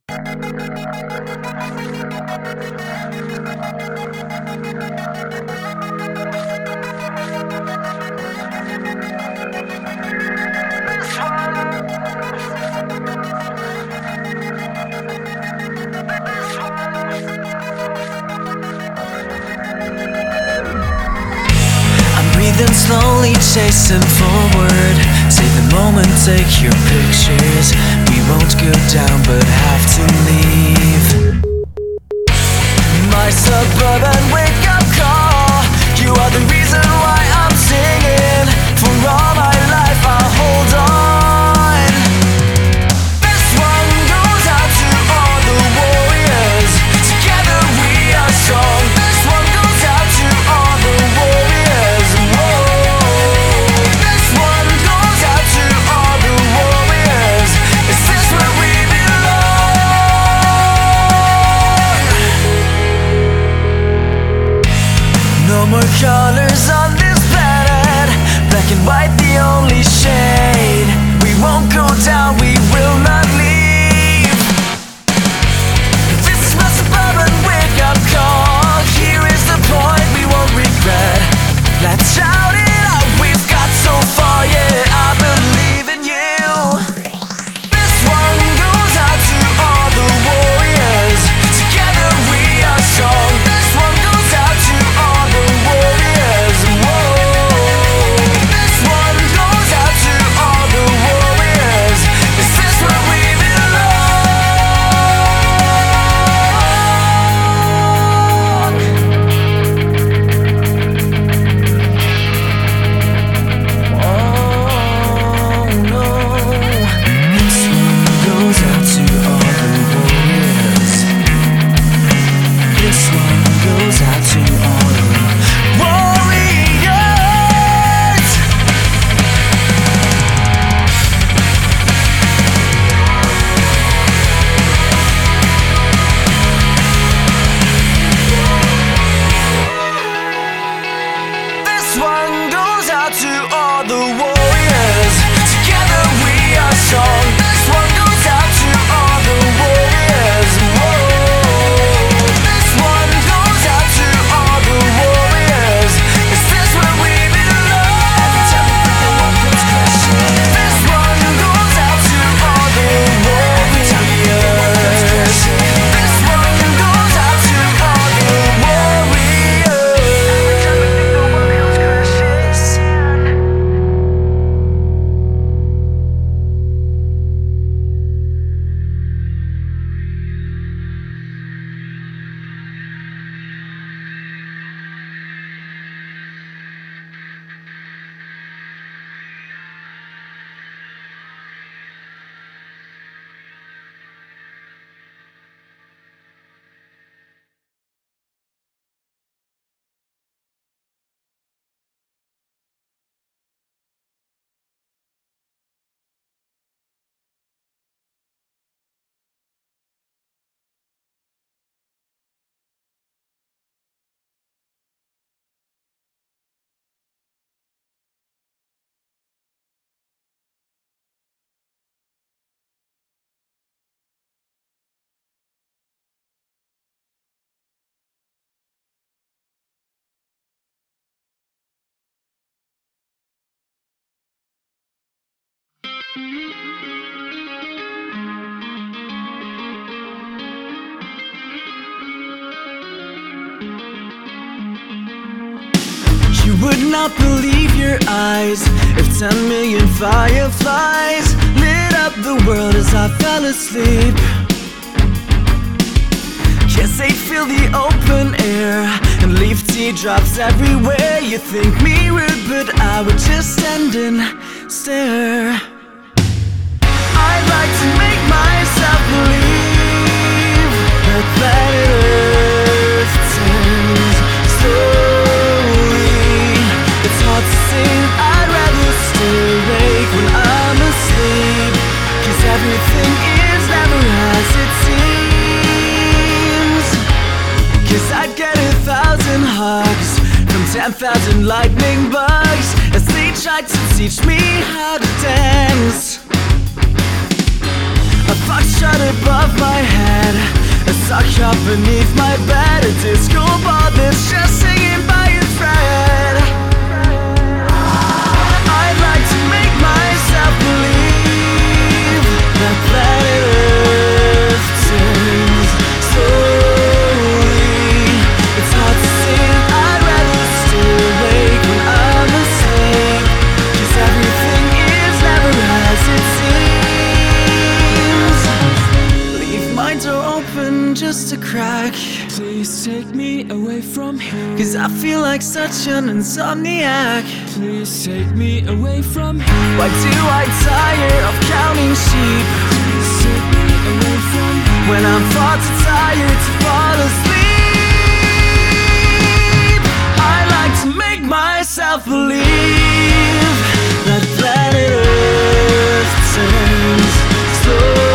Breathing slowly, chasing forward. Save the moment, take your pictures. We won't go down, but have to leave. My suburban wake-up call. You are the reason why I'm singing. For all my life I'll hold on. This one goes out to all the warriors. Together we are strong. This one goes out to all the warriors. This one goes out to all the warriors. Is this where we belong? No more colors on this planet. Black and white the only shade. We won't go down, we will not leave. This is my suburban wake-up call. Here is the point we won't regret. Let's shout it out, we've got so far, yeah, I believe in you. This one goes out to all the warriors. Together we are strong. This one goes out to all the warriors. This one goes out to all the warriors. Is this where we You would not believe your eyes if 10 million fireflies lit up the world as I fell asleep. Guess they'd fill the open air and leave teardrops everywhere. You think me rude, but I would just stand and stare. I'd like to make myself believe that planet Earth turns slowly. It's hard to say that I'd rather stay awake when I'm asleep, 'cause everything is never as it seems. 'Cause I'd get 1,000 hugs from 10,000 lightning bugs as they tried to teach me how to dance. A box shot above my head up beneath my bed, a disco ball that's just singing by a thread. I'd like to make myself believe that planet Earth turns slowly. It's hard to say that I'd rather stay awake when I'm asleep, 'cause everything is never as it seems. Leave my door open just a crack. Please take me away from here, 'cause I feel like such an insomniac. please take me away from here. Why do I tire of counting sheep Please take me away from here. when I'm far too tired to fall asleep? I like to make myself believe that planet Earth turns slowly.